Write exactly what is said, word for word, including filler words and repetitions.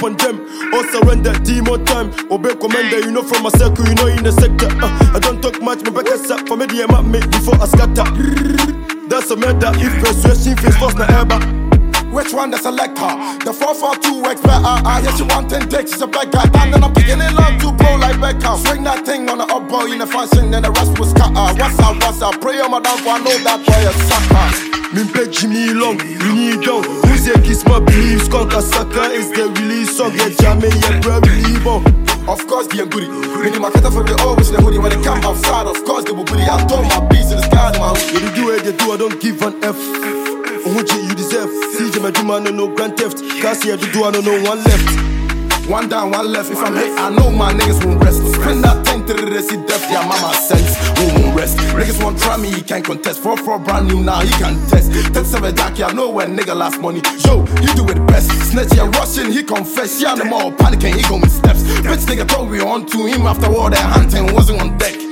up on them. All surrender, demo time. Obey commander, you know from my circle, you know in the sector. Uh, I don't talk much, my back is up for me, the map me before I scatter. That's a matter. If persuasion face first, na ever. Which one the selector? The four four two works better. I hear she want ten takes, she's a bad guy. And then I'm kicking it long to blow like Beckham. Swing that thing on the up boy in the function, and the rest was scatter. What's up, what's up? Pray on my downfall, I know that boy a sucker. Me beg Jimmy long, we need down. Who's a kiss my beliefs? Conquer sucker is the release song. Get jammy, yeah, bro, believe on. Of course, the goodie. Many my cat for the always the hoodie when they come outside. Of course, they will goodie. I told my piece in the sky, man. When you do it, you do, I don't give an F. Ohuji, you deserve. C J, my man, no grand theft. Cassie, I do, I don't know one left. One down, one left. If I'm hit, I know my niggas won't rest. Spend that thing to the rest, he deaf, yeah, mama sense. Won't rest. Niggas won't try me, he can't contest. four four brand new now, he can test. ten seven Jackie, I know when nigga last money. Yo, you do it best. Snitch, yeah, rushing, he confess. Yeah, no more panicking, he go with steps. Bitch nigga told me on to him after all that hunting wasn't on deck.